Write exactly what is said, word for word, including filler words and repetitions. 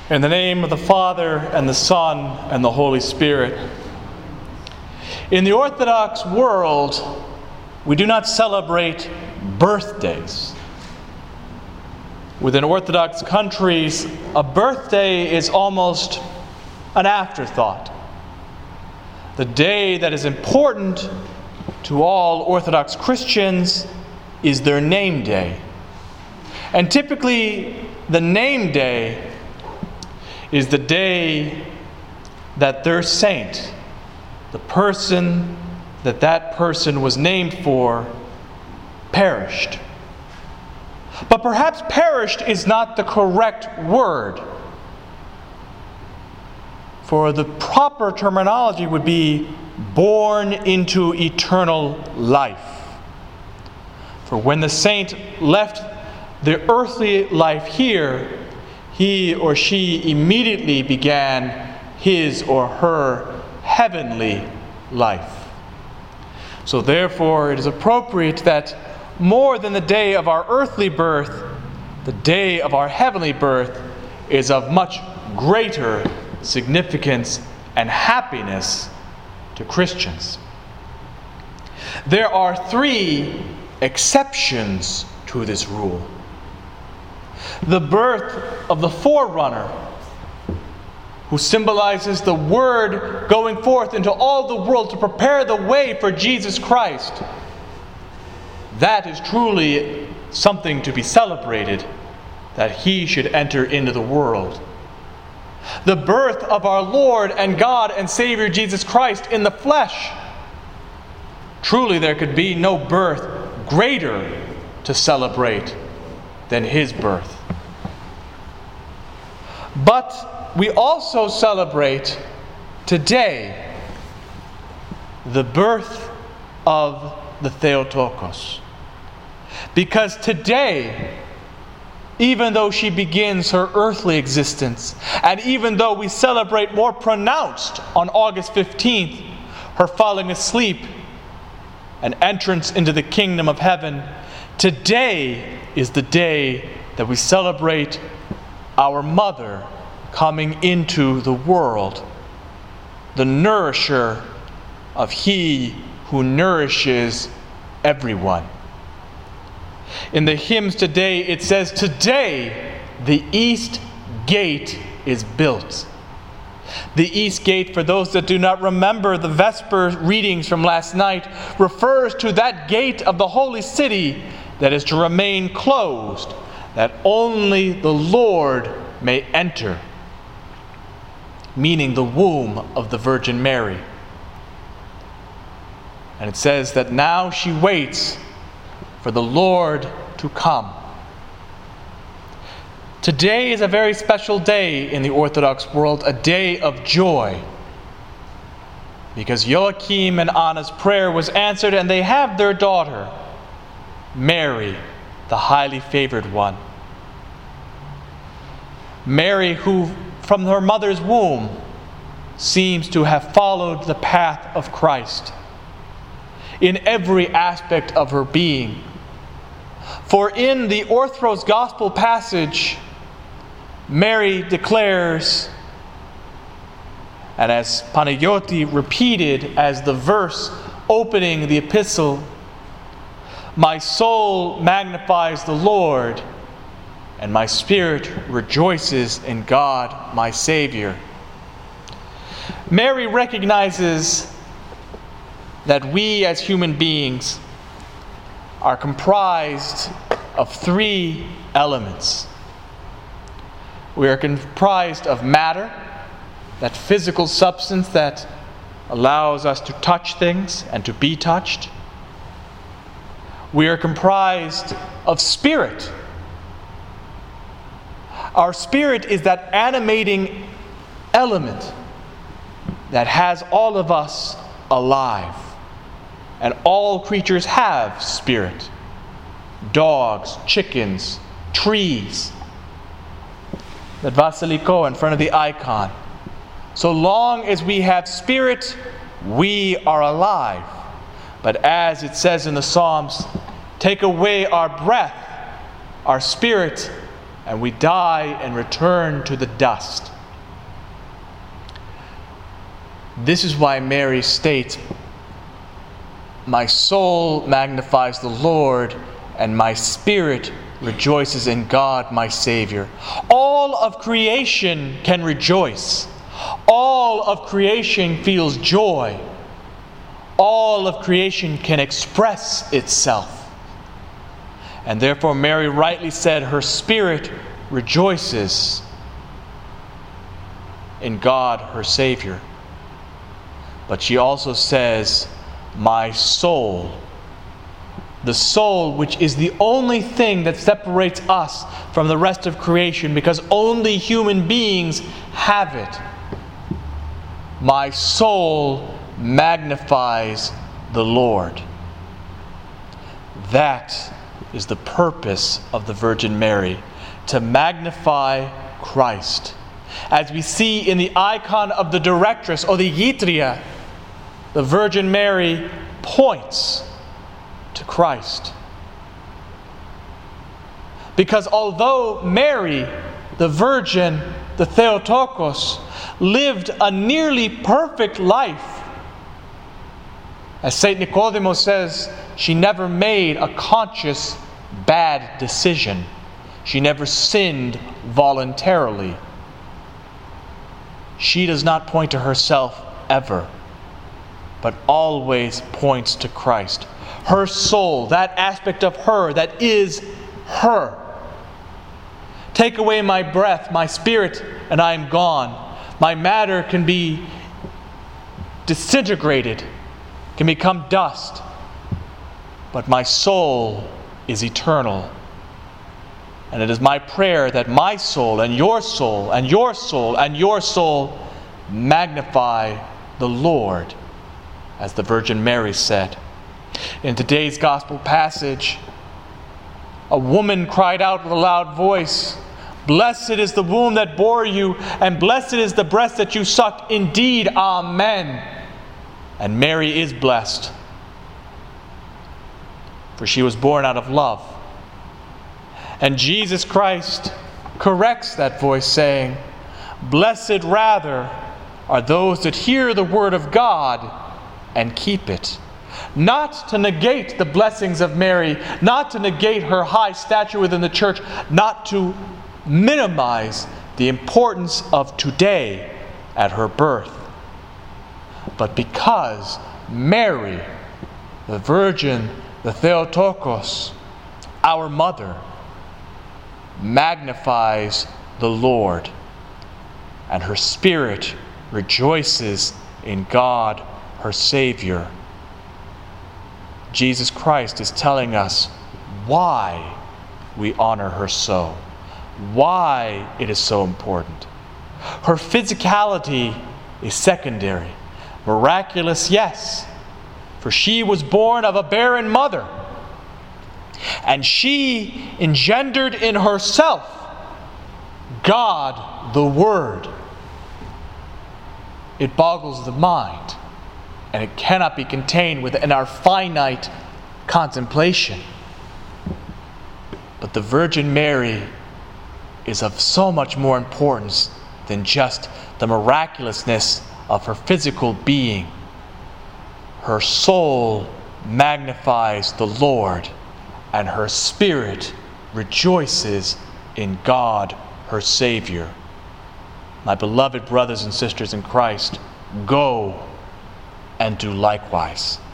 In the name of the Father, and the Son, and the Holy Spirit. In the Orthodox world, we do not celebrate birthdays. Within Orthodox countries, a birthday is almost an afterthought. The day that is important to all Orthodox Christians is their name day. And typically, the name day is the day that their saint, the person that that person was named for, perished. But perhaps perished is not the correct word. For the proper terminology would be born into eternal life. For when the saint left the earthly life here, he or she immediately began his or her heavenly life. So therefore, it is appropriate that more than the day of our earthly birth, the day of our heavenly birth is of much greater significance and happiness to Christians. There are three exceptions to this rule. The birth of the forerunner, who symbolizes the Word going forth into all the world to prepare the way for Jesus Christ. That is truly something to be celebrated, that He should enter into the world. The birth of our Lord and God and Savior Jesus Christ in the flesh. Truly there could be no birth greater to celebrate than His birth. But we also celebrate today the birth of the Theotokos. Because today, even though she begins her earthly existence, and even though we celebrate more pronounced on August fifteenth, her falling asleep and entrance into the kingdom of heaven, today is the day that we celebrate our mother coming into the world, the nourisher of He who nourishes everyone. In the hymns today, it says, "Today the east gate is built." The east gate, for those that do not remember the Vesper readings from last night, refers to that gate of the holy city that is to remain closed, that only the Lord may enter, meaning the womb of the Virgin Mary. And it says that now she waits for the Lord to come. Today is a very special day in the Orthodox world, a day of joy, because Joachim and Anna's prayer was answered and they have their daughter, Mary, the highly favored one. Mary, who from her mother's womb seems to have followed the path of Christ in every aspect of her being. For in the Orthros Gospel passage, Mary declares, and as Panagiotis repeated as the verse opening the epistle, "My soul magnifies the Lord, and my spirit rejoices in God my Savior." Mary recognizes that we as human beings are comprised of three elements. We are comprised of matter, that physical substance that allows us to touch things and to be touched. We are comprised of spirit. Our spirit is that animating element that has all of us alive. And all creatures have spirit. Dogs, chickens, trees. That Vasiliko in front of the icon. So long as we have spirit, we are alive. But as it says in the Psalms, take away our breath, our spirit, and we die and return to the dust. This is why Mary states, "My soul magnifies the Lord, and my spirit rejoices in God my Savior." All of creation can rejoice. All of creation feels joy. All of creation can express itself. And therefore Mary rightly said her spirit rejoices in God her Savior. But she also says, "My soul," the soul, which is the only thing that separates us from the rest of creation, because only human beings have it. "My soul magnifies the Lord." That is the purpose of the Virgin Mary, to magnify Christ. As we see in the icon of the Directress, or the Ytria, the Virgin Mary points to Christ. Because although Mary, the Virgin, the Theotokos, lived a nearly perfect life, as Saint Nicodemo says, she never made a conscious bad decision. She never sinned voluntarily. She does not point to herself ever, but always points to Christ. Her soul, that aspect of her that is her. "Take away my breath, my spirit, and I am gone." My matter can be disintegrated, can become dust, but my soul is eternal. And it is my prayer that my soul and your soul and your soul and your soul magnify the Lord, as the Virgin Mary said. In today's gospel passage, a woman cried out with a loud voice, "Blessed is the womb that bore you, and blessed is the breast that you sucked. Indeed, amen." And Mary is blessed, for she was born out of love. And Jesus Christ corrects that voice, saying, "Blessed rather are those that hear the word of God and keep it." Not to negate the blessings of Mary, not to negate her high stature within the church, not to minimize the importance of today at her birth, but because Mary, the Virgin, the Theotokos, our mother, magnifies the Lord, and her spirit rejoices in God, her Savior. Jesus Christ is telling us why we honor her so, why it is so important. Her physicality is secondary. Miraculous, yes, for she was born of a barren mother, and she engendered in herself God the Word. It boggles the mind, and it cannot be contained within our finite contemplation. But the Virgin Mary is of so much more importance than just the miraculousness of her physical being. Her soul magnifies the Lord, and her spirit rejoices in God, her Savior. My beloved brothers and sisters in Christ, go and do likewise.